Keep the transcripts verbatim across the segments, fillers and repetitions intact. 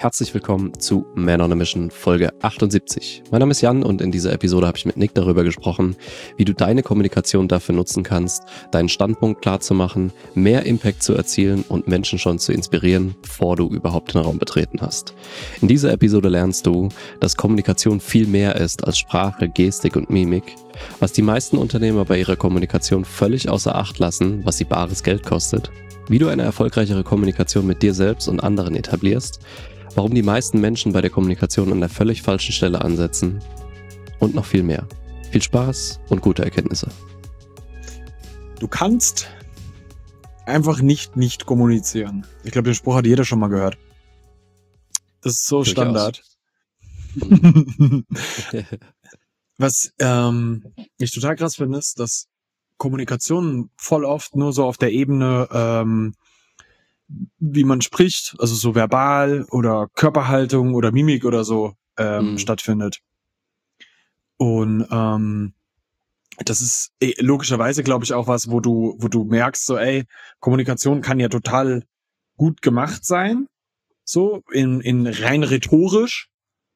Herzlich willkommen zu Man on a Mission Folge achtundsiebzig. Mein Name ist Jan und in dieser Episode habe ich mit Nick darüber gesprochen, wie du deine Kommunikation dafür nutzen kannst, deinen Standpunkt klar zu machen, mehr Impact zu erzielen und Menschen schon zu inspirieren, bevor du überhaupt den Raum betreten hast. In dieser Episode lernst du, dass Kommunikation viel mehr ist als Sprache, Gestik und Mimik, was die meisten Unternehmer bei ihrer Kommunikation völlig außer Acht lassen, was sie bares Geld kostet, wie du eine erfolgreichere Kommunikation mit dir selbst und anderen etablierst, warum die meisten Menschen bei der Kommunikation an der völlig falschen Stelle ansetzen und noch viel mehr. Viel Spaß und gute Erkenntnisse. Du kannst einfach nicht nicht kommunizieren. Ich glaube, den Spruch hat jeder schon mal gehört. Das ist so Durchaus. Standard. Was ähm, ich total krass finde, ist, dass Kommunikation voll oft nur so auf der Ebene ähm, wie man spricht, also so verbal oder Körperhaltung oder Mimik oder so ähm, Mhm. stattfindet. Und ähm, das ist eh, logischerweise, glaube ich, auch was, wo du, wo du merkst, so, ey, Kommunikation kann ja total gut gemacht sein, so in, in rein rhetorisch.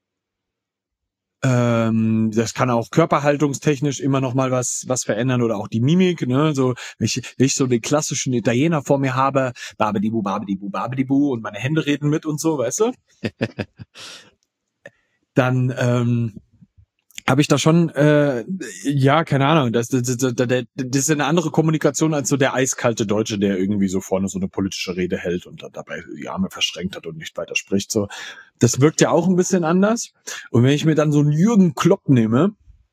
Ähm, das kann auch körperhaltungstechnisch immer noch mal was was verändern oder auch die Mimik, ne, so wenn ich, wenn ich so den klassischen Italiener vor mir habe, babedibu, babedibu, babedibu und meine Hände reden mit und so, weißt du, dann ähm, habe ich da schon, äh, ja, keine Ahnung, das, das, das, das, das ist eine andere Kommunikation als so der eiskalte Deutsche, der irgendwie so vorne so eine politische Rede hält und dann dabei die Arme verschränkt hat und nicht weiter spricht. So, das wirkt ja auch ein bisschen anders. Und wenn ich mir dann so einen Jürgen Klopp nehme,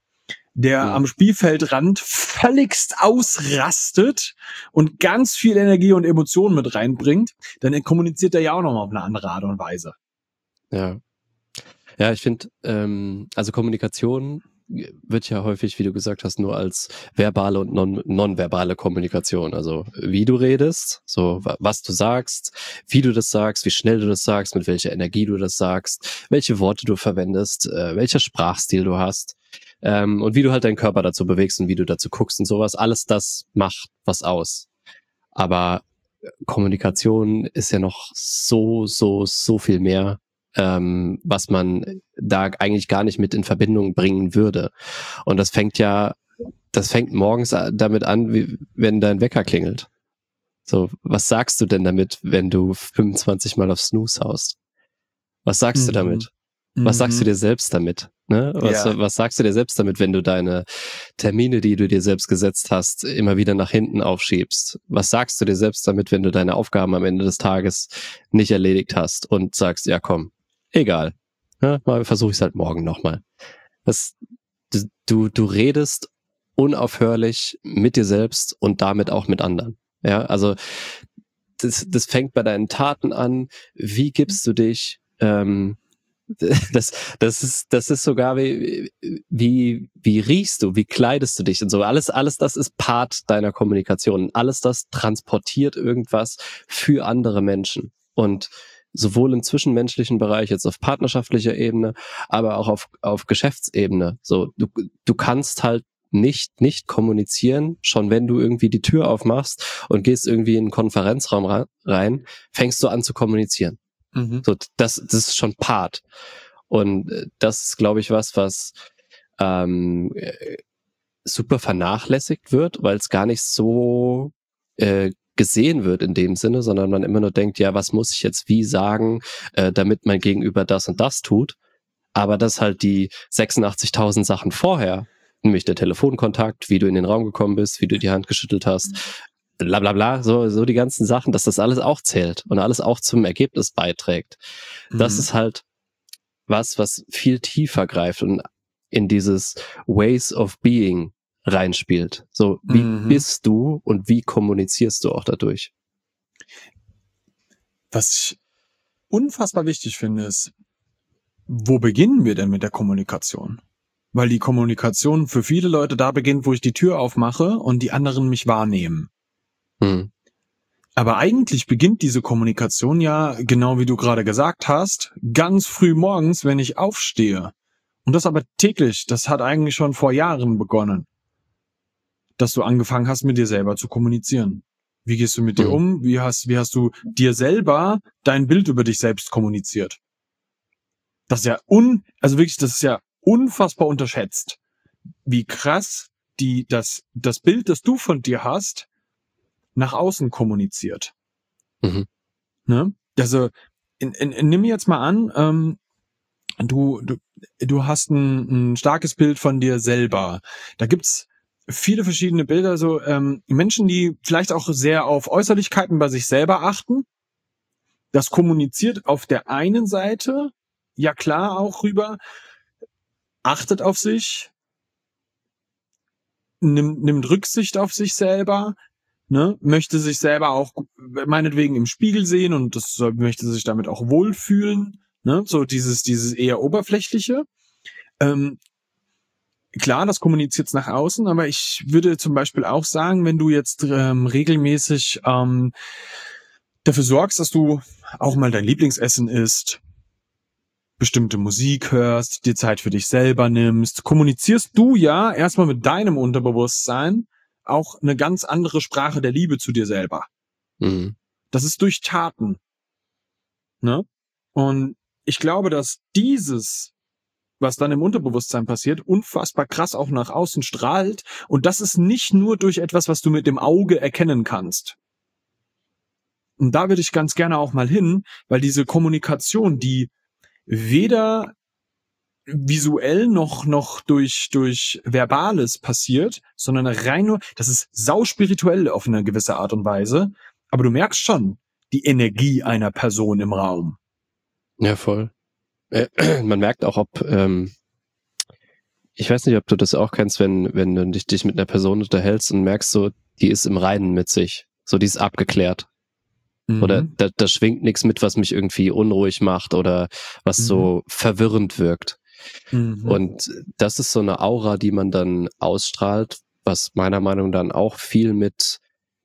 der Mhm. am Spielfeldrand völligst ausrastet und ganz viel Energie und Emotionen mit reinbringt, dann kommuniziert er ja auch noch mal auf eine andere Art und Weise. Ja. Ja, ich finde, ähm, also Kommunikation wird ja häufig, wie du gesagt hast, nur als verbale und non nonverbale Kommunikation. Also wie du redest, so wa- was du sagst, wie du das sagst, wie schnell du das sagst, mit welcher Energie du das sagst, welche Worte du verwendest, äh, welcher Sprachstil du hast, ähm, und wie du halt deinen Körper dazu bewegst und wie du dazu guckst und sowas. Alles das macht was aus. Aber Kommunikation ist ja noch so, so, so viel mehr, ähm, was man da eigentlich gar nicht mit in Verbindung bringen würde. Und das fängt ja, das fängt morgens a- damit an, wie, wenn dein Wecker klingelt. So, was sagst du denn damit, wenn du fünfundzwanzig Mal auf Snooze haust? Was sagst du Mhm. damit? Was sagst du Mhm. dir selbst damit? Ne? Was, Ja. was sagst du dir selbst damit, wenn du deine Termine, die du dir selbst gesetzt hast, immer wieder nach hinten aufschiebst? Was sagst du dir selbst damit, wenn du deine Aufgaben am Ende des Tages nicht erledigt hast und sagst, ja komm, egal, ne? Mal versuche ich es halt morgen nochmal. Das, du, du du redest unaufhörlich mit dir selbst und damit auch mit anderen. Ja, also das, das fängt bei deinen Taten an. Wie gibst du dich? Ähm, das, das ist, das ist sogar wie, wie, wie riechst du, wie kleidest du dich und so. Alles, alles das ist Part deiner Kommunikation. Alles das transportiert irgendwas für andere Menschen. Und sowohl im zwischenmenschlichen Bereich, jetzt auf partnerschaftlicher Ebene, aber auch auf, auf Geschäftsebene. So, du, du kannst halt nicht, nicht kommunizieren, schon wenn du irgendwie die Tür aufmachst und gehst irgendwie in einen Konferenzraum ra- rein, fängst du an zu kommunizieren. Mhm. So, das, das ist schon Part. Und äh, das ist, glaube ich, was, was ähm, äh, super vernachlässigt wird, weil es gar nicht so äh, gesehen wird in dem Sinne, sondern man immer nur denkt, ja, was muss ich jetzt wie sagen, äh, damit mein Gegenüber das und das tut. Aber dass halt die sechsundachtzigtausend Sachen vorher, nämlich der Telefonkontakt, wie du in den Raum gekommen bist, wie du die Hand geschüttelt hast, bla bla bla, so, so die ganzen Sachen, dass das alles auch zählt und alles auch zum Ergebnis beiträgt. Das Mhm. ist halt was, was viel tiefer greift und in dieses Ways of Being reinspielt. So, wie Mhm. bist du und wie kommunizierst du auch dadurch? Was ich unfassbar wichtig finde, ist, wo beginnen wir denn mit der Kommunikation? Weil die Kommunikation für viele Leute da beginnt, wo ich die Tür aufmache und die anderen mich wahrnehmen. Hm. Aber eigentlich beginnt diese Kommunikation ja, genau wie du gerade gesagt hast, ganz früh morgens, wenn ich aufstehe. Und das aber täglich. Das hat eigentlich schon vor Jahren begonnen, dass du angefangen hast, mit dir selber zu kommunizieren. Wie gehst du mit dir Hm. um? Wie hast, wie hast du dir selber dein Bild über dich selbst kommuniziert? Das ist ja un, also wirklich, das ist ja unfassbar unterschätzt, wie krass die, das, das Bild, das du von dir hast, nach außen kommuniziert. Mhm. Ne? Also, in, in, in, nimm jetzt mal an, ähm, du, du, du hast ein, ein starkes Bild von dir selber. Da gibt's viele verschiedene Bilder, so ähm, Menschen, die vielleicht auch sehr auf Äußerlichkeiten bei sich selber achten. Das kommuniziert auf der einen Seite, ja klar, auch rüber, achtet auf sich, nimmt, nimmt Rücksicht auf sich selber, ne, möchte sich selber auch meinetwegen im Spiegel sehen und das soll, möchte sich damit auch wohlfühlen, ne, so dieses, dieses eher oberflächliche. Ähm, klar, das kommuniziert nach außen, aber ich würde zum Beispiel auch sagen, wenn du jetzt ähm, regelmäßig ähm, dafür sorgst, dass du auch mal dein Lieblingsessen isst, bestimmte Musik hörst, dir Zeit für dich selber nimmst, kommunizierst du ja erstmal mit deinem Unterbewusstsein auch eine ganz andere Sprache der Liebe zu dir selber. Mhm. Das ist durch Taten, ne? Und ich glaube, dass dieses, was dann im Unterbewusstsein passiert, unfassbar krass auch nach außen strahlt. Und das ist nicht nur durch etwas, was du mit dem Auge erkennen kannst. Und da würde ich ganz gerne auch mal hin, weil diese Kommunikation, die weder visuell noch noch durch durch Verbales passiert, sondern rein nur, das ist sauspirituell auf eine gewisse Art und Weise, aber du merkst schon die Energie einer Person im Raum. Ja, voll. Äh, man merkt auch, ob, ähm, ich weiß nicht, ob du das auch kennst, wenn, wenn du dich, dich mit einer Person unterhältst und merkst so, die ist im Reinen mit sich. So, die ist abgeklärt. Mhm. Oder da, da schwingt nichts mit, was mich irgendwie unruhig macht oder was Mhm. so verwirrend wirkt. Mhm. Und das ist so eine Aura, die man dann ausstrahlt, was meiner Meinung nach dann auch viel mit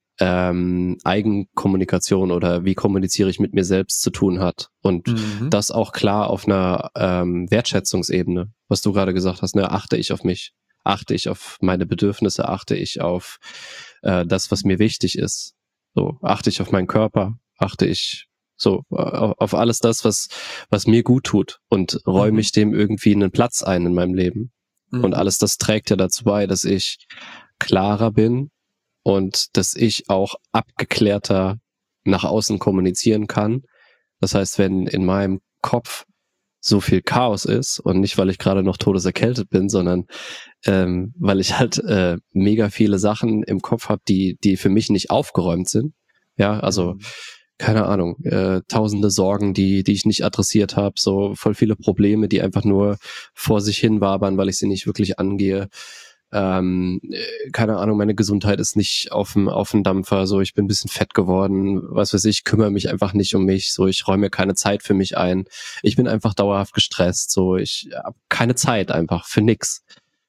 ähm, Eigenkommunikation oder wie kommuniziere ich mit mir selbst zu tun hat. Und Mhm. das auch klar auf einer ähm, Wertschätzungsebene, was du gerade gesagt hast, ne, achte ich auf mich, achte ich auf meine Bedürfnisse, achte ich auf äh, das, was mir wichtig ist. So, achte ich auf meinen Körper, achte ich so auf, auf alles das, was was mir gut tut und räume Mhm. ich dem irgendwie einen Platz ein in meinem Leben. Mhm. Und alles das trägt ja dazu bei, dass ich klarer bin und dass ich auch abgeklärter nach außen kommunizieren kann. Das heißt, wenn in meinem Kopf so viel Chaos ist und nicht, weil ich gerade noch todeserkältet bin, sondern ähm, weil ich halt äh, mega viele Sachen im Kopf habe, die die für mich nicht aufgeräumt sind. Ja, also Mhm. keine Ahnung, äh, tausende Sorgen, die die ich nicht adressiert habe, so voll viele Probleme, die einfach nur vor sich hin wabern, weil ich sie nicht wirklich angehe. Ähm, äh, keine Ahnung, meine Gesundheit ist nicht auf dem auf dem Dampfer, so ich bin ein bisschen fett geworden, was weiß ich, kümmere mich einfach nicht um mich, so ich räume mir keine Zeit für mich ein. Ich bin einfach dauerhaft gestresst, so ich habe keine Zeit einfach für nix.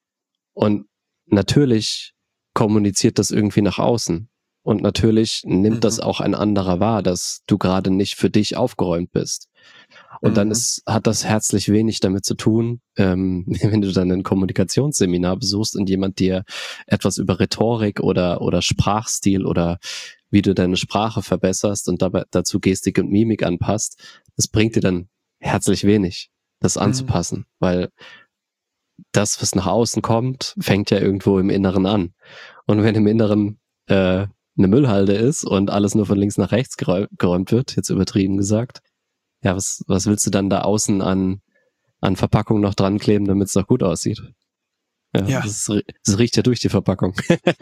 Und natürlich kommuniziert das irgendwie nach außen. Und natürlich nimmt Mhm. das auch ein anderer wahr, dass du gerade nicht für dich aufgeräumt bist. Und dann Mhm. ist, hat das herzlich wenig damit zu tun, ähm, wenn du dann ein Kommunikationsseminar besuchst und jemand dir etwas über Rhetorik oder, oder Sprachstil oder wie du deine Sprache verbesserst und dabei dazu Gestik und Mimik anpasst, das bringt dir dann herzlich wenig, das Mhm. anzupassen, weil das, was nach außen kommt, fängt ja irgendwo im Inneren an. Und wenn im Inneren äh, eine Müllhalde ist und alles nur von links nach rechts geräu- geräumt wird, jetzt übertrieben gesagt, ja, was, was willst du dann da außen an, an Verpackung noch dran kleben, damit es doch gut aussieht? Ja, Ja. das, ist, das riecht ja durch die Verpackung.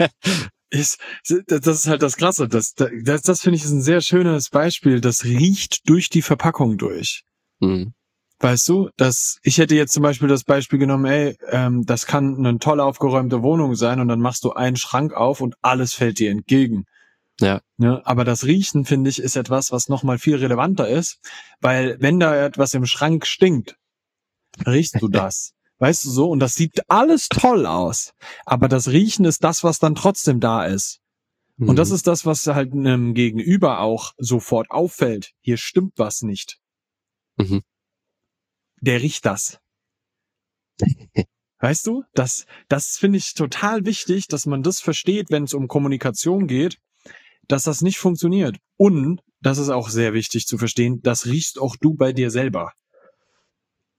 Ist, das ist halt das Krasse. Das, das, das finde ich ist ein sehr schönes Beispiel. Das riecht durch die Verpackung durch. Mhm. Weißt du, dass ich hätte jetzt zum Beispiel das Beispiel genommen, ey, ähm, das kann eine toll aufgeräumte Wohnung sein und dann machst du einen Schrank auf und alles fällt dir entgegen. Ja. Ne? Aber das Riechen, finde ich, ist etwas, was nochmal viel relevanter ist, weil wenn da etwas im Schrank stinkt, riechst du das. Weißt du so? Und das sieht alles toll aus. Aber das Riechen ist das, was dann trotzdem da ist. Und das Mhm. ist das, was halt einem Gegenüber auch sofort auffällt. Hier stimmt was nicht. Mhm. Der riecht das. Weißt du? Das, das finde ich total wichtig, dass man das versteht, wenn es um Kommunikation geht, dass das nicht funktioniert. Und, das ist auch sehr wichtig zu verstehen, das riechst auch du bei dir selber.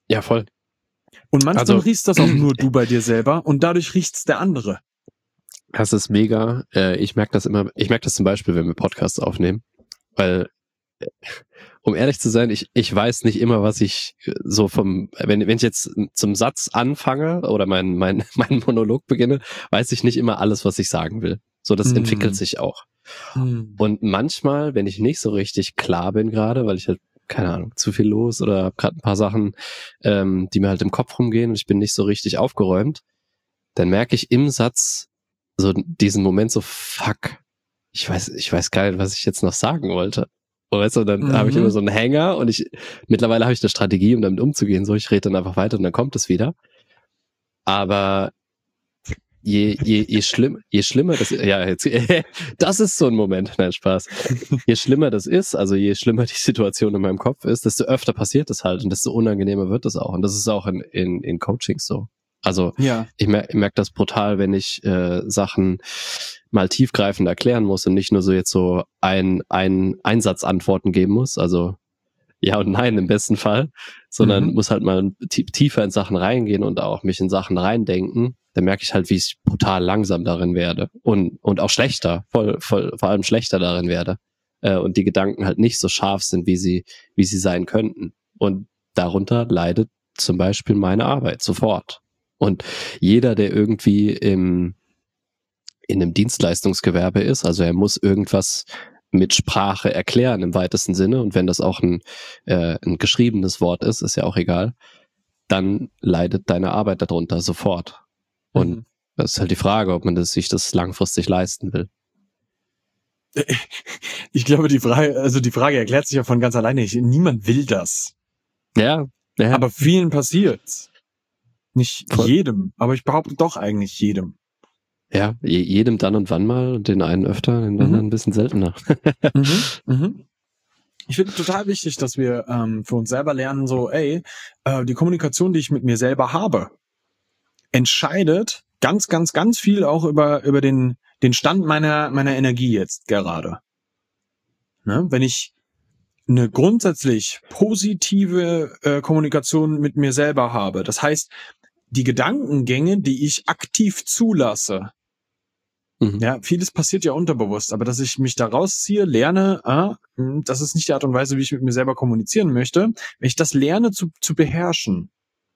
Ja, voll. Und manchmal Also, riechst das auch nur du bei dir selber und dadurch riecht's der andere. Das ist mega. Äh, ich merke das immer, ich merke das zum Beispiel, wenn wir Podcasts aufnehmen, weil, äh, um ehrlich zu sein, ich, ich weiß nicht immer, was ich äh, so vom, wenn, wenn ich jetzt zum Satz anfange oder mein, mein, mein Monolog beginne, weiß ich nicht immer alles, was ich sagen will. So, das Hm. entwickelt sich auch. Hm. Und manchmal, wenn ich nicht so richtig klar bin gerade, weil ich halt, keine Ahnung, zu viel los oder habe gerade ein paar Sachen, ähm, die mir halt im Kopf rumgehen und ich bin nicht so richtig aufgeräumt, dann merke ich im Satz so diesen Moment so, fuck, ich weiß, ich weiß gar nicht, was ich jetzt noch sagen wollte. Und weißt du, dann Mhm. habe ich immer so einen Hänger und ich, mittlerweile habe ich eine Strategie, um damit umzugehen, so, ich rede dann einfach weiter und dann kommt es wieder. Aber je, je, je schlimm, je schlimmer das, ja, jetzt, das ist so ein Moment, nein, Spaß. Je schlimmer das ist, also je schlimmer die Situation in meinem Kopf ist, desto öfter passiert es halt und desto unangenehmer wird es auch. Und das ist auch in, in, in Coachings so. Also Ja. ich merke merk das brutal, wenn ich äh, Sachen mal tiefgreifend erklären muss und nicht nur so jetzt so ein, ein Einsatzantworten geben muss, also ja und nein im besten Fall, sondern Mhm. muss halt mal tiefer in Sachen reingehen und auch mich in Sachen reindenken. Dann merke ich halt, wie ich brutal langsam darin werde und und auch schlechter, voll, voll, vor allem schlechter darin werde äh, und die Gedanken halt nicht so scharf sind, wie sie wie sie sein könnten. Und darunter leidet zum Beispiel meine Arbeit sofort. Und jeder, der irgendwie im, in einem Dienstleistungsgewerbe ist, also er muss irgendwas mit Sprache erklären im weitesten Sinne, und wenn das auch ein, äh, ein geschriebenes Wort ist, ist ja auch egal, dann leidet deine Arbeit darunter sofort. Und Mhm. das ist halt die Frage, ob man das, sich das langfristig leisten will. Ich glaube, die Frage, also die Frage erklärt sich ja von ganz alleine. Ich, niemand will das. Ja, ja. Aber vielen passiert's. Nicht Voll. jedem, aber ich behaupte doch eigentlich jedem. Ja, je, jedem dann und wann mal, und den einen öfter, den anderen Mhm. ein bisschen seltener. Mhm. Mhm. Ich finde total wichtig, dass wir ähm, für uns selber lernen, so, ey, äh, die Kommunikation, die ich mit mir selber habe, entscheidet ganz, ganz, ganz viel auch über über den den Stand meiner meiner Energie jetzt gerade. Ne? Wenn ich eine grundsätzlich positive äh, Kommunikation mit mir selber habe, das heißt, die Gedankengänge, die ich aktiv zulasse, Mhm. ja, vieles passiert ja unterbewusst, aber dass ich mich da rausziehe, lerne, ah, das ist nicht die Art und Weise, wie ich mit mir selber kommunizieren möchte. Wenn ich das lerne zu, zu beherrschen,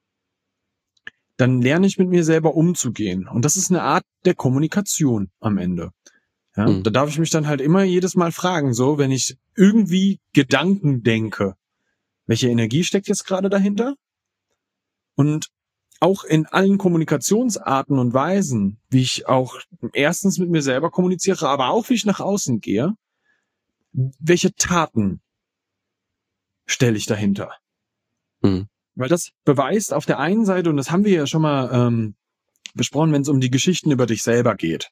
dann lerne ich mit mir selber umzugehen. Und das ist eine Art der Kommunikation am Ende. Ja, Mhm. da darf ich mich dann halt immer jedes Mal fragen, so, wenn ich irgendwie Gedanken denke, welche Energie steckt jetzt gerade dahinter? Und auch in allen Kommunikationsarten und Weisen, wie ich auch erstens mit mir selber kommuniziere, aber auch wie ich nach außen gehe, welche Taten stelle ich dahinter? Mhm. Weil das beweist auf der einen Seite, und das haben wir ja schon mal ähm, besprochen, wenn es um die Geschichten über dich selber geht.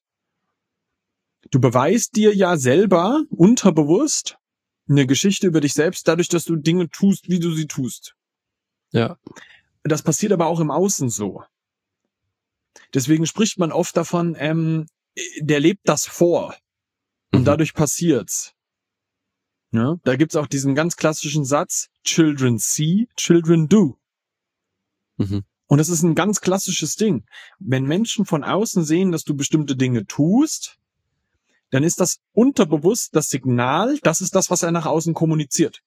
Du beweist dir ja selber unterbewusst eine Geschichte über dich selbst, dadurch, dass du Dinge tust, wie du sie tust. Ja. Das passiert aber auch im Außen so. Deswegen spricht man oft davon, ähm, der lebt das vor und Mhm. dadurch passiert's. Ja, da gibt's auch diesen ganz klassischen Satz, Children see, children do. Mhm. Und das ist ein ganz klassisches Ding. Wenn Menschen von außen sehen, dass du bestimmte Dinge tust, dann ist das unterbewusst das Signal, das ist das, was er nach außen kommuniziert.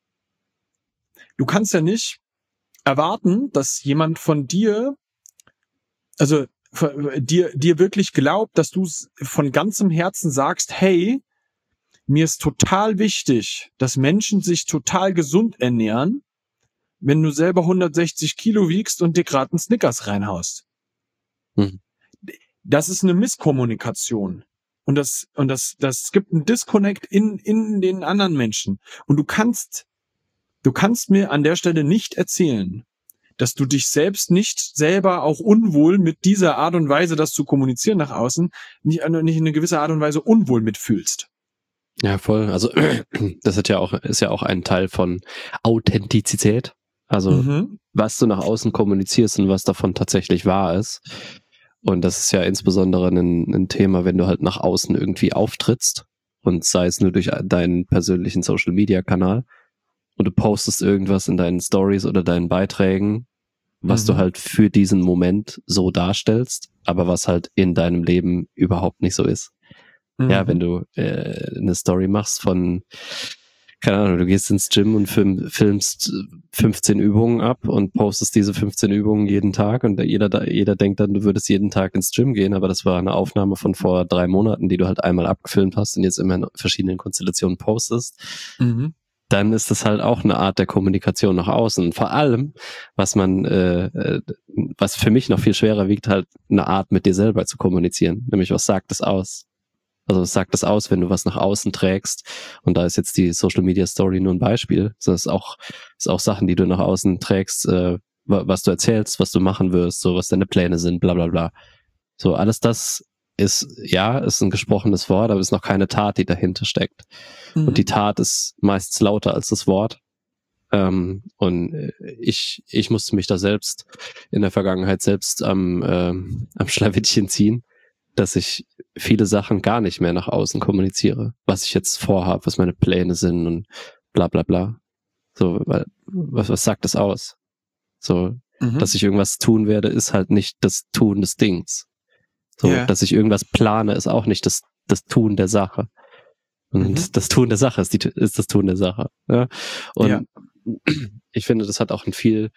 Du kannst ja nicht erwarten, dass jemand von dir, also dir, dir wirklich glaubt, dass du von ganzem Herzen sagst, hey, mir ist total wichtig, dass Menschen sich total gesund ernähren, wenn du selber hundertsechzig Kilo wiegst und dir gerade einen Snickers reinhaust. Mhm. Das ist eine Misskommunikation. Und das, und das, das gibt einen Disconnect in, in den anderen Menschen. Und du kannst, du kannst mir an der Stelle nicht erzählen, dass du dich selbst nicht selber auch unwohl mit dieser Art und Weise, das zu kommunizieren nach außen, nicht, nicht in eine gewisse Art und Weise unwohl mitfühlst. Ja, voll. Also das hat ja auch, ist ja auch ein Teil von Authentizität. Also Mhm. was du nach außen kommunizierst und was davon tatsächlich wahr ist. Und das ist ja insbesondere ein, ein Thema, wenn du halt nach außen irgendwie auftrittst und sei es nur durch deinen persönlichen Social-Media-Kanal und du postest irgendwas in deinen Stories oder deinen Beiträgen, was mhm. du halt für diesen Moment so darstellst, aber was halt in deinem Leben überhaupt nicht so ist. Mhm. Ja, wenn du äh, eine Story machst von, keine Ahnung, du gehst ins Gym und film, filmst fünfzehn Übungen ab und postest diese fünfzehn Übungen jeden Tag und jeder, jeder denkt dann, du würdest jeden Tag ins Gym gehen, aber das war eine Aufnahme von vor drei Monaten, die du halt einmal abgefilmt hast und jetzt immer in verschiedenen Konstellationen postest. Mhm. Dann ist das halt auch eine Art der Kommunikation nach außen. Vor allem, was man, äh, was für mich noch viel schwerer wiegt, halt eine Art mit dir selber zu kommunizieren. Nämlich, was sagt es aus? Also was sagt es aus, wenn du was nach außen trägst? Und da ist jetzt die Social Media Story nur ein Beispiel. Das ist auch, das ist auch Sachen, die du nach außen trägst, äh, was du erzählst, was du machen wirst, so was deine Pläne sind, bla bla bla. So, alles das ist, ja, ist ein gesprochenes Wort, aber es ist noch keine Tat, die dahinter steckt. Mhm. Und die Tat ist meistens lauter als das Wort. Ähm, und ich, ich musste mich da selbst in der Vergangenheit selbst am, ähm, am Schlawittchen ziehen, dass ich viele Sachen gar nicht mehr nach außen kommuniziere, was ich jetzt vorhabe, was meine Pläne sind und bla bla bla. So, weil, was, was sagt das aus? So, mhm. dass ich irgendwas tun werde, ist halt nicht das Tun des Dings. So, yeah. Dass ich irgendwas plane, ist auch nicht das, das Tun der Sache. Und mhm. das Tun der Sache ist, die, ist das Tun der Sache. Ja? Und ja. ich finde, das hat auch einen viel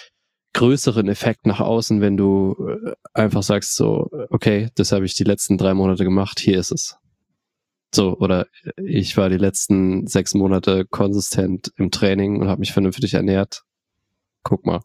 größeren Effekt nach außen, wenn du einfach sagst so, okay, das habe ich die letzten drei Monate gemacht, hier ist es. So, oder ich war die letzten sechs Monate konsistent im Training und habe mich vernünftig ernährt. Guck mal.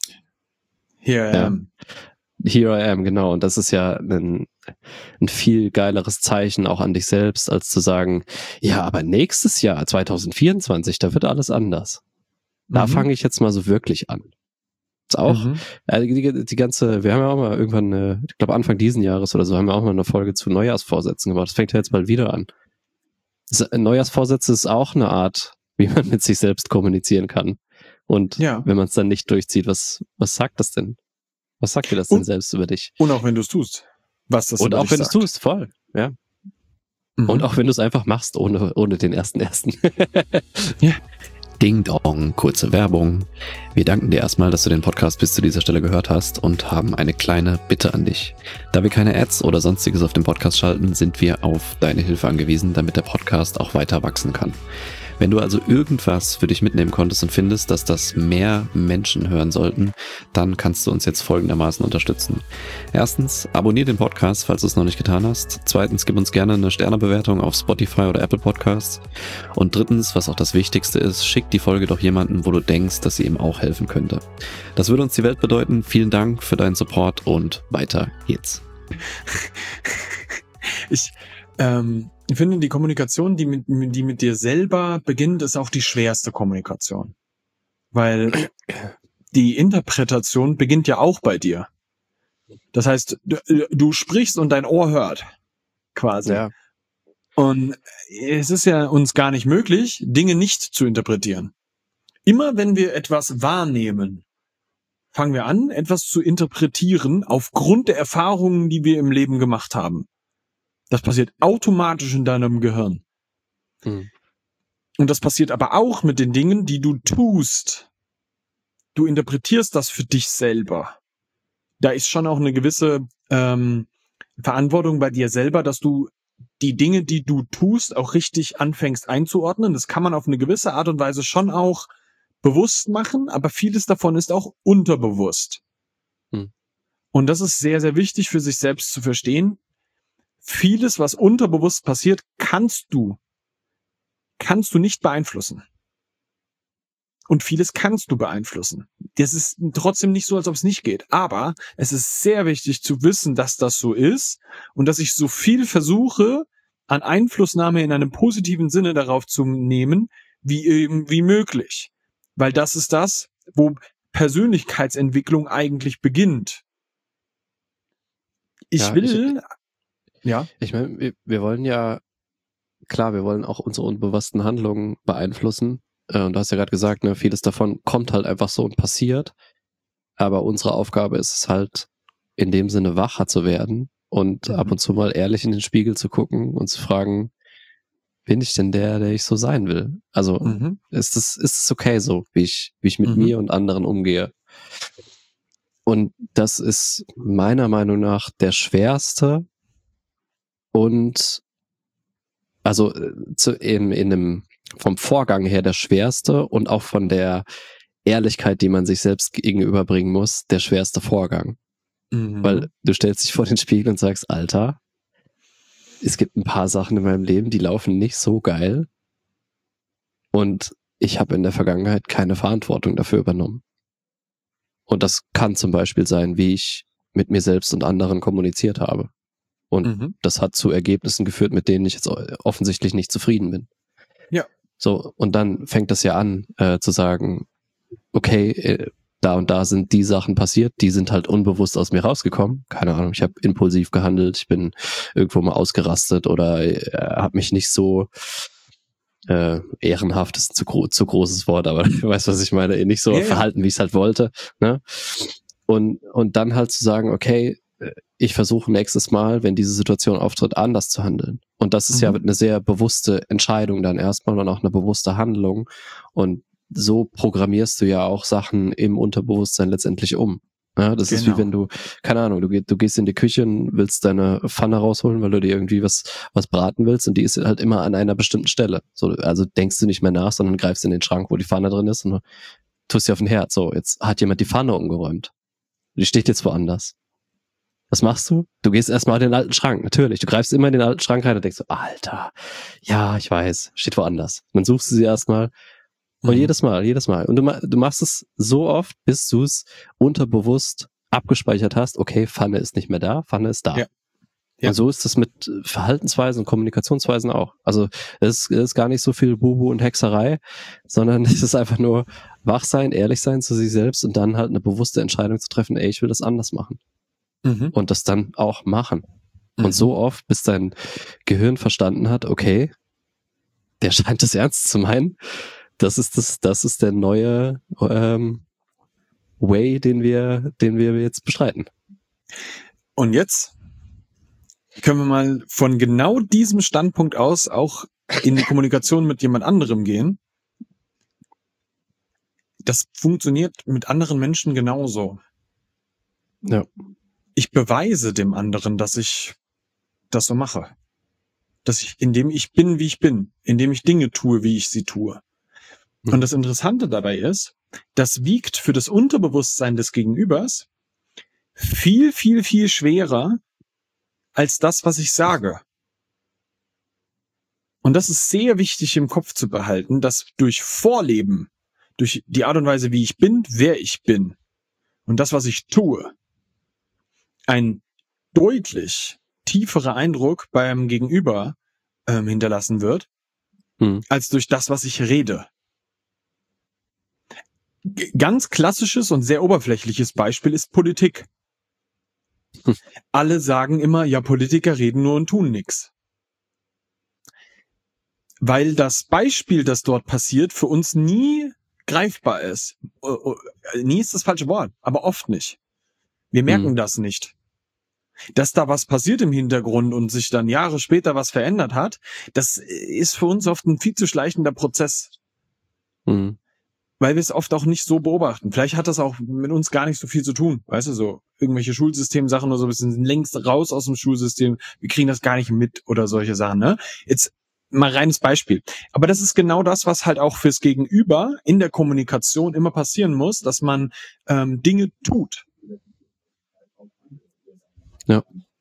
Here I ja. am. Here I am, genau. Und das ist ja ein, ein viel geileres Zeichen auch an dich selbst, als zu sagen, ja, aber nächstes Jahr, zwanzig vierundzwanzig, da wird alles anders. Da mhm. fange ich jetzt mal so wirklich an. Ist auch, mhm. äh, die, die ganze, wir haben ja auch mal irgendwann, äh, ich glaube Anfang diesen Jahres oder so, haben wir auch mal eine Folge zu Neujahrsvorsätzen gemacht. Das fängt ja jetzt bald wieder an. Das, Neujahrsvorsätze ist auch eine Art, wie man mit sich selbst kommunizieren kann. Und ja. wenn man es dann nicht durchzieht, was, was sagt das denn? Was sagt dir das denn und, selbst über dich? Und auch wenn du es tust. Was das Und auch wenn du es tust, voll. Ja. Mhm. Und auch wenn du es einfach machst, ohne, ohne den ersten ersten. ja. Ding Dong, kurze Werbung. Wir danken dir erstmal, dass du den Podcast bis zu dieser Stelle gehört hast und haben eine kleine Bitte an dich. Da wir keine Ads oder sonstiges auf dem Podcast schalten, sind wir auf deine Hilfe angewiesen, damit der Podcast auch weiter wachsen kann. Wenn du also irgendwas für dich mitnehmen konntest und findest, dass das mehr Menschen hören sollten, dann kannst du uns jetzt folgendermaßen unterstützen. Erstens, abonniere den Podcast, falls du es noch nicht getan hast. Zweitens, gib uns gerne eine Sternebewertung auf Spotify oder Apple Podcasts. Und drittens, was auch das Wichtigste ist, schick die Folge doch jemanden, wo du denkst, dass sie ihm auch helfen könnte. Das würde uns die Welt bedeuten. Vielen Dank für deinen Support und weiter geht's. Ich, ähm... Ich finde, die Kommunikation, die mit, die mit dir selber beginnt, ist auch die schwerste Kommunikation. Weil die Interpretation beginnt ja auch bei dir. Das heißt, du, du sprichst und dein Ohr hört. Quasi. Ja. Und es ist ja uns gar nicht möglich, Dinge nicht zu interpretieren. Immer wenn wir etwas wahrnehmen, fangen wir an, etwas zu interpretieren aufgrund der Erfahrungen, die wir im Leben gemacht haben. Das passiert automatisch in deinem Gehirn. Mhm. Und das passiert aber auch mit den Dingen, die du tust. Du interpretierst das für dich selber. Da ist schon auch eine gewisse ähm, Verantwortung bei dir selber, dass du die Dinge, die du tust, auch richtig anfängst einzuordnen. Das kann man auf eine gewisse Art und Weise schon auch bewusst machen, aber vieles davon ist auch unterbewusst. Mhm. Und das ist sehr, sehr wichtig für sich selbst zu verstehen. Vieles, was unterbewusst passiert, kannst du, kannst du nicht beeinflussen. Und vieles kannst du beeinflussen. Das ist trotzdem nicht so, als ob es nicht geht. Aber es ist sehr wichtig zu wissen, dass das so ist und dass ich so viel versuche, an Einflussnahme in einem positiven Sinne darauf zu nehmen, wie eben wie möglich. Weil das ist das, wo Persönlichkeitsentwicklung eigentlich beginnt. Ich ja, will... Ich, Ja. Ich meine, wir, wir wollen ja, klar, wir wollen auch unsere unbewussten Handlungen beeinflussen. Äh, und du hast ja gerade gesagt, ne, vieles davon kommt halt einfach so und passiert. Aber unsere Aufgabe ist es halt, in dem Sinne wacher zu werden und mhm. ab und zu mal ehrlich in den Spiegel zu gucken und zu fragen, bin ich denn der, der ich so sein will? Also Mhm. ist es ist es okay so, wie ich wie ich mit Mhm. mir und anderen umgehe? Und das ist meiner Meinung nach der schwerste und also äh, zu, in, in einem vom Vorgang her der schwerste und auch von der Ehrlichkeit, die man sich selbst gegenüberbringen muss, der schwerste Vorgang. Mhm. Weil du stellst dich vor den Spiegel und sagst, Alter, es gibt ein paar Sachen in meinem Leben, die laufen nicht so geil und ich habe in der Vergangenheit keine Verantwortung dafür übernommen. Und das kann zum Beispiel sein, wie ich mit mir selbst und anderen kommuniziert habe. Und Mhm. das hat zu Ergebnissen geführt, mit denen ich jetzt offensichtlich nicht zufrieden bin. Ja. So, und dann fängt das ja an, äh, zu sagen, okay, äh, da und da sind die Sachen passiert, die sind halt unbewusst aus mir rausgekommen. Keine Ahnung, ich habe impulsiv gehandelt, ich bin irgendwo mal ausgerastet oder äh, habe mich nicht so äh, ehrenhaft ist ein zu, gro- zu großes Wort, aber du weißt, was ich meine, nicht so Ja, ja. verhalten, wie ich es halt wollte. Ne? Und, und dann halt zu sagen, okay, äh, ich versuche nächstes Mal, wenn diese Situation auftritt, anders zu handeln. Und das ist Mhm. ja eine sehr bewusste Entscheidung dann erstmal und auch eine bewusste Handlung. Und so programmierst du ja auch Sachen im Unterbewusstsein letztendlich um. Ja, das ist Genau. wie wenn du, keine Ahnung, du, geh- du gehst in die Küche und willst deine Pfanne rausholen, weil du dir irgendwie was, was braten willst und die ist halt immer an einer bestimmten Stelle. So, also denkst du nicht mehr nach, sondern greifst in den Schrank, wo die Pfanne drin ist und tust sie auf den Herd. So, jetzt hat jemand die Pfanne umgeräumt. Die steht jetzt woanders. Was machst du? Du gehst erstmal in den alten Schrank, natürlich. Du greifst immer in den alten Schrank rein und denkst so, Alter, ja, ich weiß, steht woanders. Dann suchst du sie erstmal und Mhm. jedes Mal, jedes Mal. Und du, ma- du machst es so oft, bis du es unterbewusst abgespeichert hast, okay, Pfanne ist nicht mehr da, Pfanne ist da. Ja. Ja. Und so ist es mit Verhaltensweisen und Kommunikationsweisen auch. Also es ist, es ist gar nicht so viel Bubu und Hexerei, sondern es ist einfach nur wach sein, ehrlich sein zu sich selbst und dann halt eine bewusste Entscheidung zu treffen, ey, ich will das anders machen. Mhm. Und das dann auch machen. Mhm. Und so oft, bis dein Gehirn verstanden hat, okay, der scheint es ernst zu meinen. Das ist das, das ist der neue ähm, Way, den wir, den wir jetzt bestreiten. Und jetzt können wir mal von genau diesem Standpunkt aus auch in die Kommunikation mit jemand anderem gehen. Das funktioniert mit anderen Menschen genauso. Ja. Ich beweise dem anderen, dass ich das so mache. Dass ich, indem ich bin, wie ich bin, indem ich Dinge tue, wie ich sie tue. Und das Interessante dabei ist, das wiegt für das Unterbewusstsein des Gegenübers viel, viel, viel schwerer als das, was ich sage. Und das ist sehr wichtig im Kopf zu behalten, dass durch Vorleben, durch die Art und Weise, wie ich bin, wer ich bin und das, was ich tue, ein deutlich tieferer Eindruck beim Gegenüber ähm, hinterlassen wird, Hm. als durch das, was ich rede. G- Ganz klassisches und sehr oberflächliches Beispiel ist Politik. Hm. Alle sagen immer, ja, Politiker reden nur und tun nichts. Weil das Beispiel, das dort passiert, für uns nie greifbar ist. O- o- Nie ist das falsche Wort, aber oft nicht. Wir merken Hm. das nicht. Dass da was passiert im Hintergrund und sich dann Jahre später was verändert hat, das ist für uns oft ein viel zu schleichender Prozess, Hm. weil wir es oft auch nicht so beobachten. Vielleicht hat das auch mit uns gar nicht so viel zu tun. Weißt du, so irgendwelche Schulsystemsachen oder so, wir sind längst raus aus dem Schulsystem, wir kriegen das gar nicht mit oder solche Sachen, ne? Jetzt mal reines Beispiel. Aber das ist genau das, was halt auch fürs Gegenüber in der Kommunikation immer passieren muss, dass man ähm, Dinge tut. Ja.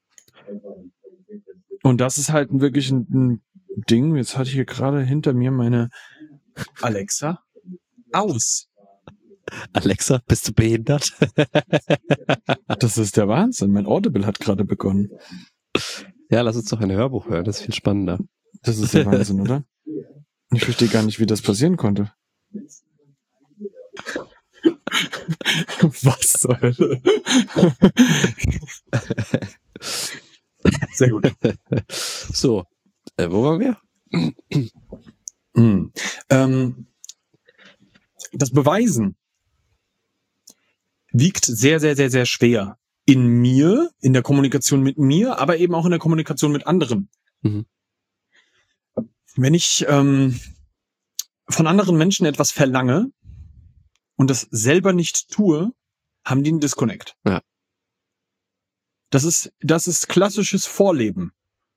Und das ist halt wirklich ein, ein Ding. Jetzt hatte ich hier gerade hinter mir meine Alexa aus. Alexa, bist du behindert? Das ist der Wahnsinn. Mein Audible hat gerade begonnen. Ja, lass uns doch ein Hörbuch hören, das ist viel spannender. Das ist der Wahnsinn, oder? Ich verstehe gar nicht, wie das passieren konnte. Was zur Hölle? Sehr gut. So, äh, wo waren wir? Hm. Ähm, das Beweisen wiegt sehr, sehr, sehr, sehr schwer. In mir, in der Kommunikation mit mir, aber eben auch in der Kommunikation mit anderen. Mhm. wenn ich ähm, von anderen Menschen etwas verlange und das selber nicht tue, haben die einen Disconnect. Ja. Das ist, das ist klassisches Vorleben.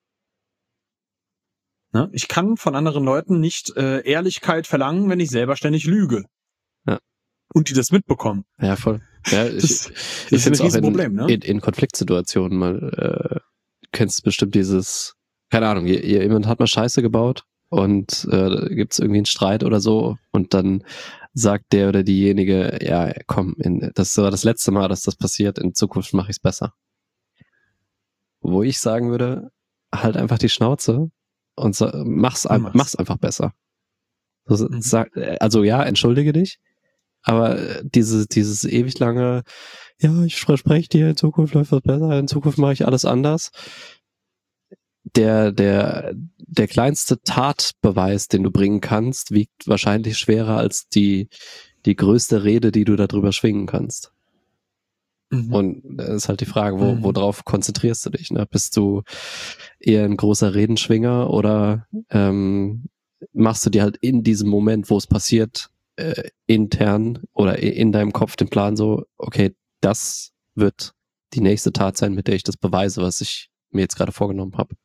Ne? Ich kann von anderen Leuten nicht äh, Ehrlichkeit verlangen, wenn ich selber ständig lüge. Ja. Und die das mitbekommen. Ja, voll. Ja, ich, Das, das ich ist ein finde es auch in, Riesenproblem, ne? in, in Konfliktsituationen mal, äh, kennst bestimmt dieses, keine Ahnung, jemand hat mal Scheiße gebaut und äh, gibt es irgendwie einen Streit oder so und dann sagt der oder diejenige, ja, komm, in, das war das letzte Mal, dass das passiert, in Zukunft mache ich es besser. Wo ich sagen würde, halt einfach die Schnauze und so, mach's, Ja, ein, mach's. mach's einfach besser. So, Mhm. sag, also ja, entschuldige dich, aber diese, dieses ewig lange, ja, ich verspreche dir, in Zukunft läuft was besser, in Zukunft mache ich alles anders. Der, der, der kleinste Tatbeweis, den du bringen kannst, wiegt wahrscheinlich schwerer als die, die größte Rede, die du darüber schwingen kannst. Mhm. Und das ist halt die Frage, wo, Mhm. worauf konzentrierst du dich? Ne? Bist du eher ein großer Redenschwinger oder ähm, machst du dir halt in diesem Moment, wo es passiert, äh, intern oder in deinem Kopf den Plan so, okay, das wird die nächste Tat sein, mit der ich das beweise, was ich mir jetzt gerade vorgenommen habe.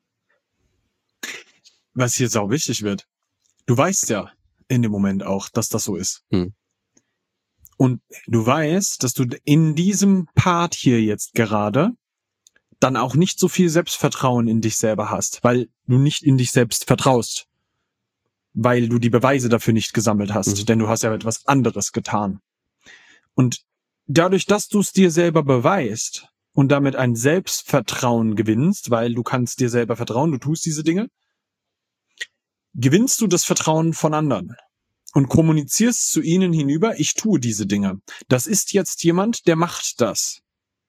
Was hier sau wichtig wird. Du weißt ja in dem Moment auch, dass das so ist. Hm. Und du weißt, dass du in diesem Part hier jetzt gerade dann auch nicht so viel Selbstvertrauen in dich selber hast, weil du nicht in dich selbst vertraust. Weil du die Beweise dafür nicht gesammelt hast, Mhm. denn du hast ja etwas anderes getan. Und dadurch, dass du es dir selber beweist und damit ein Selbstvertrauen gewinnst, weil du kannst dir selber vertrauen, du tust diese Dinge, gewinnst du das Vertrauen von anderen und kommunizierst zu ihnen hinüber, ich tue diese Dinge. Das ist jetzt jemand, der macht das.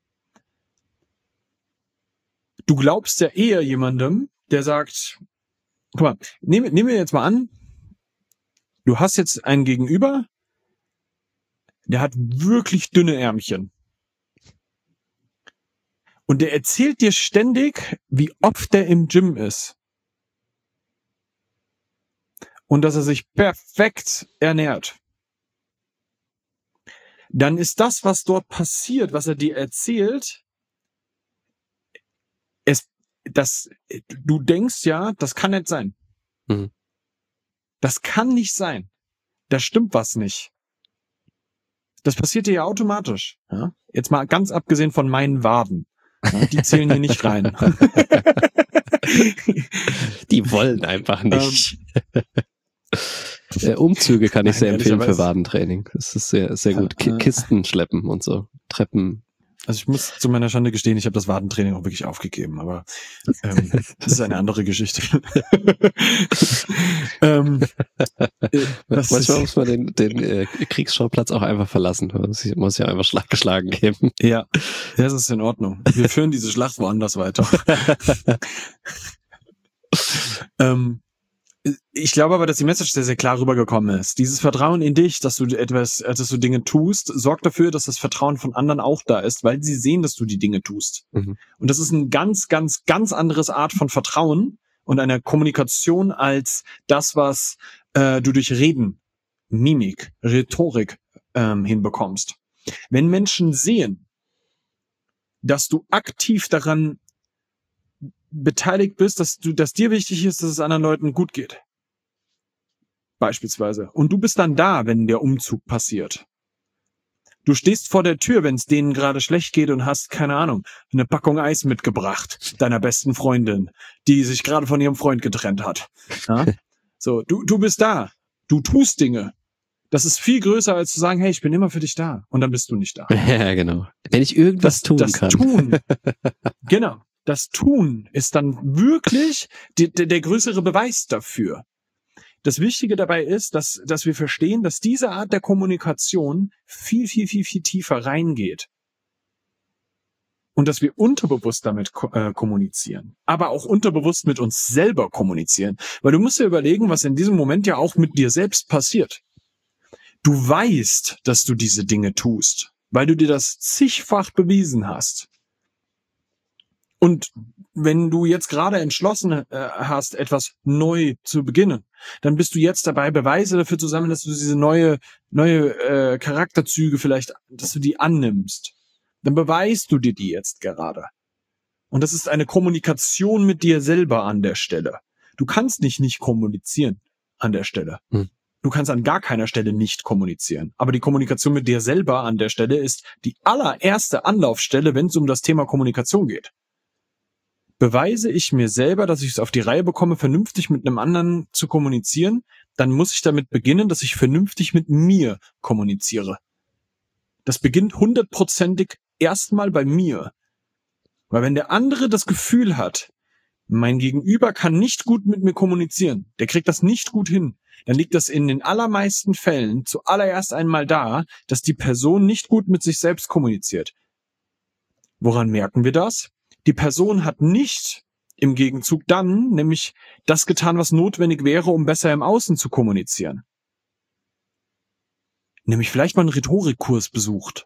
Du glaubst ja eher jemandem, der sagt, guck mal, nehmen nehm wir jetzt mal an, du hast jetzt einen Gegenüber, der hat wirklich dünne Ärmchen. Und der erzählt dir ständig, wie oft der im Gym ist. Und dass er sich perfekt ernährt. Dann ist das, was dort passiert, was er dir erzählt, es, das, du denkst ja, das kann nicht sein. Mhm. Das kann nicht sein. Da stimmt was nicht. Das passiert dir ja automatisch. Ja? Jetzt mal ganz abgesehen von meinen Waden. Ja, die zählen hier nicht rein. Die wollen einfach nicht. äh, Umzüge kann ich Nein, sehr empfehlen für ehrlicherweise- Wadentraining. Das ist sehr, sehr gut. Ki- Äh, äh. Kisten schleppen und so. Treppen. Also ich muss zu meiner Schande gestehen, ich habe das Wadentraining auch wirklich aufgegeben, aber ähm, das ist eine andere Geschichte. ähm, äh, was Manchmal ist, muss man den, den äh, Kriegsschauplatz auch einfach verlassen. Es muss ja einfach Schlag geschlagen geben. ja, das ist in Ordnung. Wir führen diese Schlacht woanders weiter. ähm, ich glaube aber, dass die Message sehr, sehr klar rübergekommen ist. Dieses Vertrauen in dich, dass du etwas, dass du Dinge tust, sorgt dafür, dass das Vertrauen von anderen auch da ist, weil sie sehen, dass du die Dinge tust. Mhm. Und das ist ein ganz, ganz, ganz anderes Art von Vertrauen und einer Kommunikation als das, was äh, du durch Reden, Mimik, Rhetorik ähm, hinbekommst. Wenn Menschen sehen, dass du aktiv daran beteiligt bist, dass du, dass dir wichtig ist, dass es anderen Leuten gut geht. Beispielsweise. Und du bist dann da, wenn der Umzug passiert. Du stehst vor der Tür, wenn es denen gerade schlecht geht und hast, keine Ahnung, eine Packung Eis mitgebracht, deiner besten Freundin, die sich gerade von ihrem Freund getrennt hat. Ja? So, du, du bist da. Du tust Dinge. Das ist viel größer, als zu sagen, hey, ich bin immer für dich da. Und dann bist du nicht da. Ja, genau. Wenn ich irgendwas Das, tun das kann. Tun, genau. Das Tun ist dann wirklich die, der, der größere Beweis dafür. Das Wichtige dabei ist, dass, dass wir verstehen, dass diese Art der Kommunikation viel, viel, viel, viel tiefer reingeht. Und dass wir unterbewusst damit ko- äh, kommunizieren. Aber auch unterbewusst mit uns selber kommunizieren. Weil du musst dir überlegen, was in diesem Moment ja auch mit dir selbst passiert. Du weißt, dass du diese Dinge tust, weil du dir das zigfach bewiesen hast. Und wenn du jetzt gerade entschlossen äh, hast, etwas neu zu beginnen, dann bist du jetzt dabei, Beweise dafür zu sammeln, dass du diese neue neue äh, Charakterzüge vielleicht, dass du die annimmst. Dann beweist du dir die jetzt gerade. Und das ist eine Kommunikation mit dir selber an der Stelle. Du kannst nicht nicht kommunizieren an der Stelle. Hm. Du kannst an gar keiner Stelle nicht kommunizieren. Aber die Kommunikation mit dir selber an der Stelle ist die allererste Anlaufstelle, wenn es um das Thema Kommunikation geht. Beweise ich mir selber, dass ich es auf die Reihe bekomme, vernünftig mit einem anderen zu kommunizieren, dann muss ich damit beginnen, dass ich vernünftig mit mir kommuniziere. Das beginnt hundertprozentig erstmal bei mir. Weil wenn der andere das Gefühl hat, mein Gegenüber kann nicht gut mit mir kommunizieren, der kriegt das nicht gut hin, dann liegt das in den allermeisten Fällen zuallererst einmal da, dass die Person nicht gut mit sich selbst kommuniziert. Woran merken wir das? Die Person hat nicht im Gegenzug dann nämlich das getan, was notwendig wäre, um besser im Außen zu kommunizieren. Nämlich vielleicht mal einen Rhetorikkurs besucht.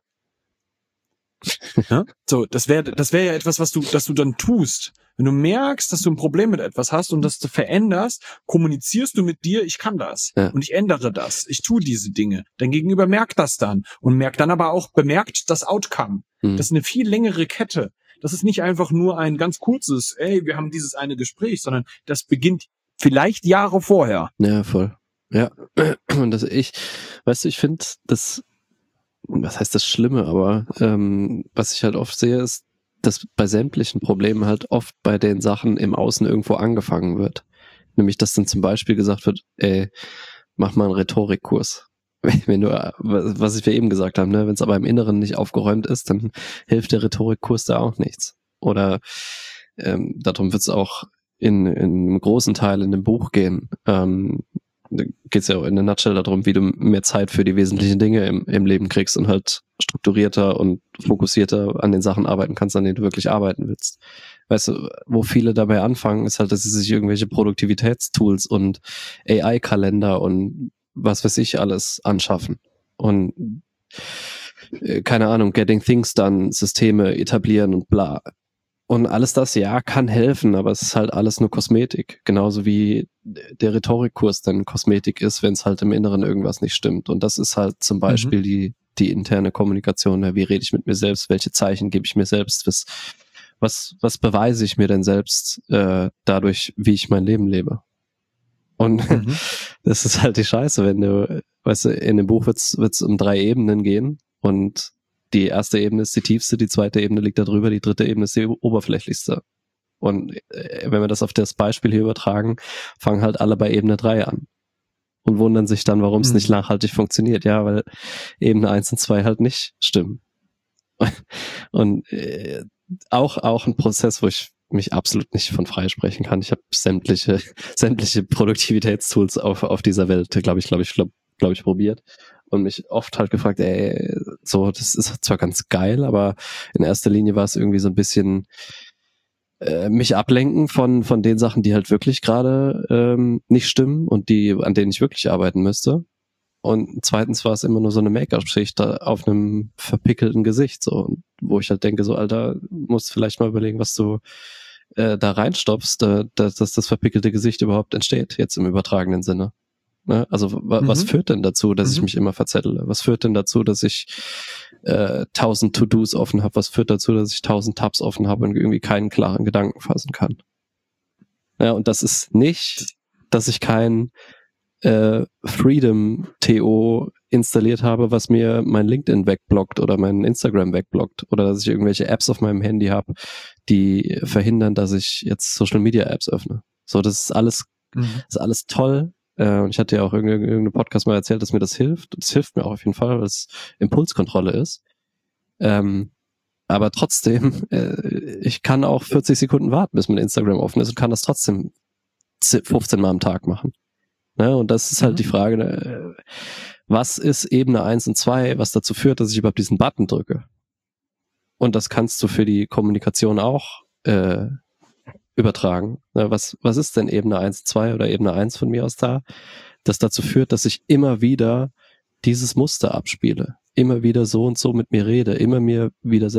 Ja? So, das wäre das wäre ja etwas, was du, dass du dann tust. Wenn du merkst, dass du ein Problem mit etwas hast und das du veränderst, kommunizierst du mit dir, ich kann das ja. Und ich ändere das, ich tue diese Dinge. Dein Gegenüber merkt das dann und merkt dann aber auch, bemerkt das Outcome. Mhm. Das ist eine viel längere Kette. Das ist nicht einfach nur ein ganz kurzes, ey, wir haben dieses eine Gespräch, sondern das beginnt vielleicht Jahre vorher. Ja, voll. Ja. Und das ich, weißt du, ich finde das, was heißt das Schlimme, aber ähm, was ich halt oft sehe, ist, dass bei sämtlichen Problemen halt oft bei den Sachen im Außen irgendwo angefangen wird. Nämlich, dass dann zum Beispiel gesagt wird, ey, mach mal einen Rhetorikkurs. Wenn du, was wir eben gesagt haben, ne, wenn es aber im Inneren nicht aufgeräumt ist, dann hilft der Rhetorikkurs da auch nichts. Oder ähm, darum wird es auch in, in einem großen Teil in dem Buch gehen. Ähm, da geht es ja auch in der Nutshell darum, wie du mehr Zeit für die wesentlichen Dinge im, im Leben kriegst und halt strukturierter und fokussierter an den Sachen arbeiten kannst, an denen du wirklich arbeiten willst. Weißt du, wo viele dabei anfangen, ist halt, dass sie sich irgendwelche Produktivitätstools und A I-Kalender und was weiß ich alles anschaffen. Und äh, keine Ahnung, Getting Things Done, Systeme etablieren und bla. Und alles das, ja, kann helfen, aber es ist halt alles nur Kosmetik. Genauso wie der Rhetorikkurs dann Kosmetik ist, wenn es halt im Inneren irgendwas nicht stimmt. Und das ist halt zum Beispiel mhm. die die interne Kommunikation. Ja, wie rede ich mit mir selbst? Welche Zeichen gebe ich mir selbst? Was, was, was beweise ich mir denn selbst äh, dadurch, wie ich mein Leben lebe? Und mhm. das ist halt die Scheiße, wenn du, weißt du, in dem Buch wird's wird's um drei Ebenen gehen und die erste Ebene ist die tiefste, die zweite Ebene liegt da drüber, die dritte Ebene ist die oberflächlichste. Und äh, wenn wir das auf das Beispiel hier übertragen, fangen halt alle bei Ebene drei an und wundern sich dann, warum es mhm. nicht nachhaltig funktioniert. Ja, weil Ebene eins und zwei halt nicht stimmen. Und äh, auch auch ein Prozess, wo ich mich absolut nicht von freisprechen kann. Ich habe sämtliche sämtliche Produktivitätstools auf auf dieser Welt, glaube ich, glaube ich, glaube glaub ich, probiert und mich oft halt gefragt, ey, so, das ist zwar ganz geil, aber in erster Linie war es irgendwie so ein bisschen äh, mich ablenken von von den Sachen, die halt wirklich gerade ähm, nicht stimmen und die an denen ich wirklich arbeiten müsste. Und zweitens war es immer nur so eine Make-up-Schicht auf einem verpickelten Gesicht, so, wo ich halt denke, so, Alter, musst vielleicht mal überlegen, was du äh, da reinstopfst, äh, dass, dass das verpickelte Gesicht überhaupt entsteht, jetzt im übertragenen Sinne. Ne? Also w- mhm. was führt denn dazu, dass mhm. ich mich immer verzettle? Was führt denn dazu, dass ich äh, tausend To-Dos offen habe? Was führt dazu, dass ich tausend Tabs offen habe und irgendwie keinen klaren Gedanken fassen kann? Ja, und das ist nicht, dass ich kein äh, Freedom T O installiert habe, was mir mein LinkedIn wegblockt oder mein Instagram wegblockt oder dass ich irgendwelche Apps auf meinem Handy habe, die verhindern, dass ich jetzt Social Media Apps öffne. So, das ist alles, mhm. das ist alles toll. Äh, und ich hatte ja auch in irgendeinem Podcast mal erzählt, dass mir das hilft. Das hilft mir auch auf jeden Fall, weil es Impulskontrolle ist. Ähm, aber trotzdem, äh, ich kann auch vierzig Sekunden warten, bis mein Instagram offen ist und kann das trotzdem fünfzehn Mal am Tag machen. Ne, und das ist halt mhm. die Frage, ne, was ist Ebene eins und zwei, was dazu führt, dass ich überhaupt diesen Button drücke? Und das kannst du für die Kommunikation auch äh, übertragen. Ne, was, was ist denn Ebene eins und zwei oder Ebene eins von mir aus da? Das dazu führt, dass ich immer wieder dieses Muster abspiele, immer wieder so und so mit mir rede, immer mir wieder selbst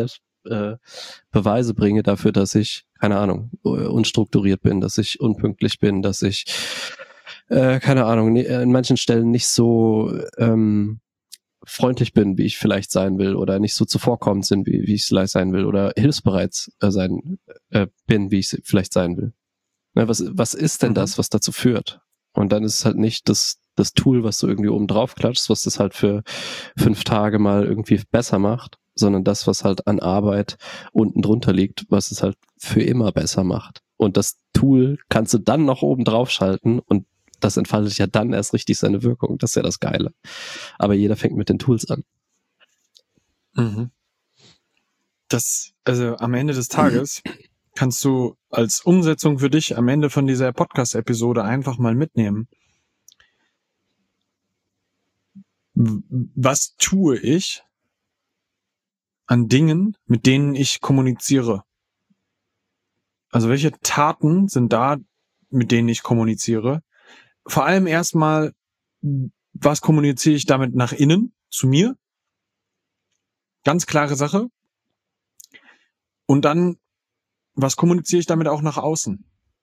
äh, Beweise bringe dafür, dass ich, keine Ahnung, unstrukturiert bin, dass ich unpünktlich bin, dass ich, äh, keine Ahnung, in manchen Stellen nicht so ähm, freundlich bin, wie ich vielleicht sein will, oder nicht so zuvorkommend sind, wie, wie ich vielleicht sein will, oder hilfsbereit äh, sein äh, bin, wie ich vielleicht sein will. Na, was, was ist denn Mhm. das, was dazu führt? Und dann ist es halt nicht das, das Tool, was du irgendwie oben drauf klatschst, was das halt für fünf Tage mal irgendwie besser macht, sondern das, was halt an Arbeit unten drunter liegt, was es halt für immer besser macht. Und das Tool kannst du dann noch oben drauf schalten und das entfaltet ja dann erst richtig seine Wirkung. Das ist ja das Geile. Aber jeder fängt mit den Tools an. Mhm. Das, also am Ende des Tages kannst du als Umsetzung für dich am Ende von dieser Podcast-Episode einfach mal mitnehmen. W- Was tue ich an Dingen, mit denen ich kommuniziere? Also welche Taten sind da, mit denen ich kommuniziere? Vor allem erstmal, was kommuniziere ich damit nach innen, zu mir? Ganz klare Sache. Und dann, was kommuniziere ich damit auch nach außen?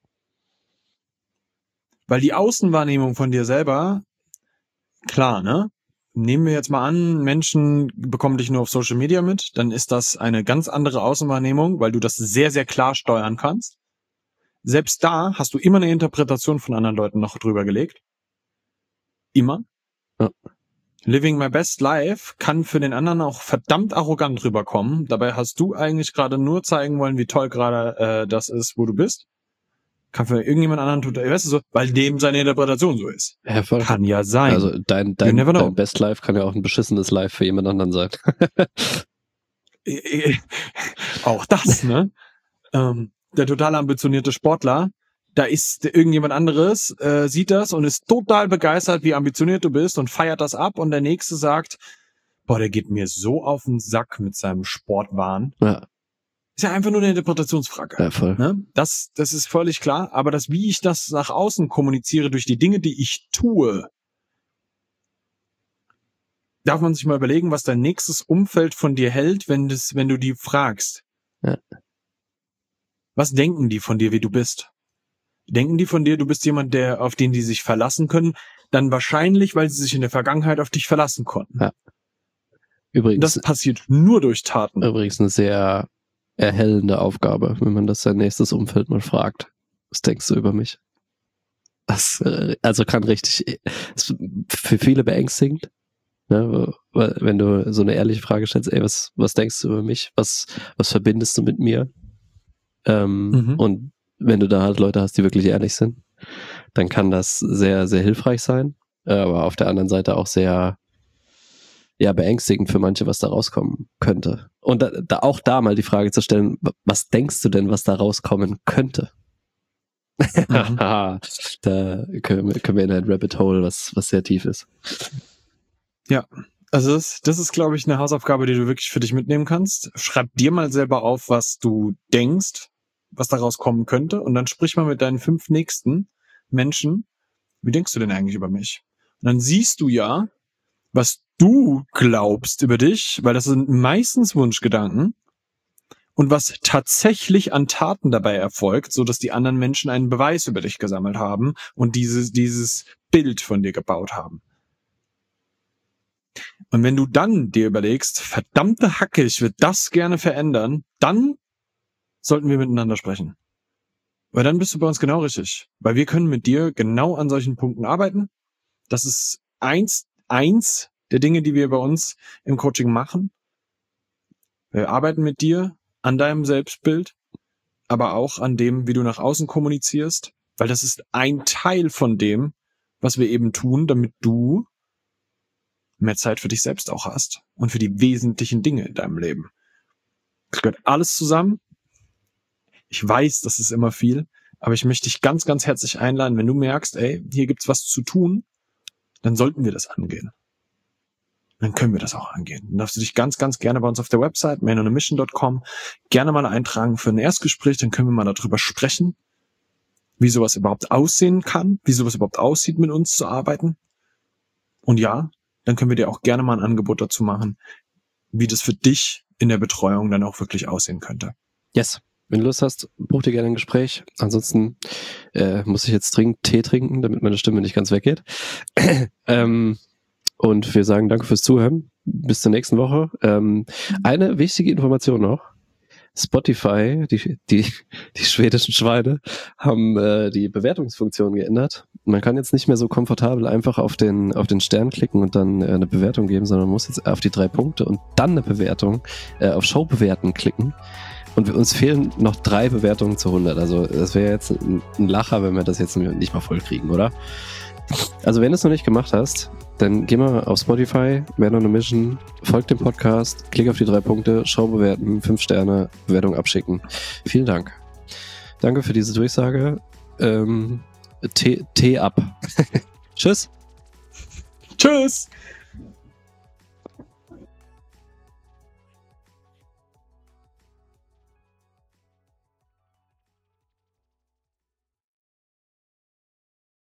Weil die Außenwahrnehmung von dir selber, klar, ne? Nehmen wir jetzt mal an, Menschen bekommen dich nur auf Social Media mit, dann ist das eine ganz andere Außenwahrnehmung, weil du das sehr, sehr klar steuern kannst. Selbst da hast du immer eine Interpretation von anderen Leuten noch drüber gelegt. Immer. Ja. Living my best life kann für den anderen auch verdammt arrogant rüberkommen. Dabei hast du eigentlich gerade nur zeigen wollen, wie toll gerade äh, das ist, wo du bist. Kann für irgendjemand anderen tun, weißt du so, weil dem seine Interpretation so ist. Ja, voll. Kann ja sein. Also dein, dein, never know. dein Best Life kann ja auch ein beschissenes Life für jemand anderen sein. Auch das, ne? ähm, der total ambitionierte Sportler, da ist irgendjemand anderes, äh, sieht das und ist total begeistert, wie ambitioniert du bist und feiert das ab und der Nächste sagt, boah, der geht mir so auf den Sack mit seinem Sportwahn. Ja, Ist ja einfach nur eine Interpretationsfrage. ja, voll. Ne? Das, das ist völlig klar, aber das, wie ich das nach außen kommuniziere durch die Dinge, die ich tue, darf man sich mal überlegen, was dein nächstes Umfeld von dir hält, wenn das, wenn du die fragst. Ja. Was denken die von dir, wie du bist? Denken die von dir, du bist jemand, der, auf den die sich verlassen können? Dann wahrscheinlich, weil sie sich in der Vergangenheit auf dich verlassen konnten. Ja. Übrigens, Das passiert nur durch Taten. übrigens eine sehr erhellende Aufgabe, wenn man das sein nächstes Umfeld mal fragt. Was denkst du über mich? Das, äh, also kann richtig, ist für viele beängstigend, ne? Weil wenn du so eine ehrliche Frage stellst, ey, was, was denkst du über mich? Was, was verbindest du mit mir? Ähm, Mhm. Und wenn du da halt Leute hast, die wirklich ehrlich sind, dann kann das sehr, sehr hilfreich sein, aber auf der anderen Seite auch sehr, ja, beängstigend für manche, was da rauskommen könnte. Und da, da auch da mal die Frage zu stellen, was denkst du denn, was da rauskommen könnte? Mhm. da können wir, können wir in ein Rabbit Hole, was, was sehr tief ist. Ja, also das, das ist, glaube ich, eine Hausaufgabe, die du wirklich für dich mitnehmen kannst. Schreib dir mal selber auf, was du denkst, was daraus kommen könnte, und dann sprich mal mit deinen fünf nächsten Menschen, wie denkst du denn eigentlich über mich? Und dann siehst du ja, was du glaubst über dich, weil das sind meistens Wunschgedanken, und was tatsächlich an Taten dabei erfolgt, so dass die anderen Menschen einen Beweis über dich gesammelt haben und dieses, dieses Bild von dir gebaut haben. Und wenn du dann dir überlegst, verdammte Hacke, ich würde das gerne verändern, dann sollten wir miteinander sprechen. Weil dann bist du bei uns genau richtig. Weil wir können mit dir genau an solchen Punkten arbeiten. Das ist eins, eins der Dinge, die wir bei uns im Coaching machen. Wir arbeiten mit dir an deinem Selbstbild, aber auch an dem, wie du nach außen kommunizierst. Weil das ist ein Teil von dem, was wir eben tun, damit du mehr Zeit für dich selbst auch hast und für die wesentlichen Dinge in deinem Leben. Das gehört alles zusammen. Ich weiß, das ist immer viel, aber ich möchte dich ganz, ganz herzlich einladen, wenn du merkst, ey, hier gibt's was zu tun, dann sollten wir das angehen. Dann können wir das auch angehen. Dann darfst du dich ganz, ganz gerne bei uns auf der Website man on a mission dot com gerne mal eintragen für ein Erstgespräch, dann können wir mal darüber sprechen, wie sowas überhaupt aussehen kann, wie sowas überhaupt aussieht, mit uns zu arbeiten. Und ja, dann können wir dir auch gerne mal ein Angebot dazu machen, wie das für dich in der Betreuung dann auch wirklich aussehen könnte. Yes. Wenn du Lust hast, buch dir gerne ein Gespräch. Ansonsten äh, muss ich jetzt dringend Tee trinken, damit meine Stimme nicht ganz weggeht. ähm, und wir sagen danke fürs Zuhören. Bis zur nächsten Woche. Ähm, eine wichtige Information noch. Spotify, die, die, die schwedischen Schweine, haben äh, die Bewertungsfunktion geändert. Man kann jetzt nicht mehr so komfortabel einfach auf den, auf den Stern klicken und dann äh, eine Bewertung geben, sondern man muss jetzt auf die drei Punkte und dann eine Bewertung, äh, auf Show bewerten klicken. Und wir, uns fehlen noch drei Bewertungen zu hundert. Also das wäre jetzt ein, ein Lacher, wenn wir das jetzt nicht mal voll kriegen, oder? Also wenn du es noch nicht gemacht hast, dann geh mal auf Spotify, Man on a Mission, folg dem Podcast, klick auf die drei Punkte, Show bewerten, fünf Sterne, Bewertung abschicken. Vielen Dank. Danke für diese Durchsage. Ähm, Tee, Tee ab. Tschüss. Tschüss.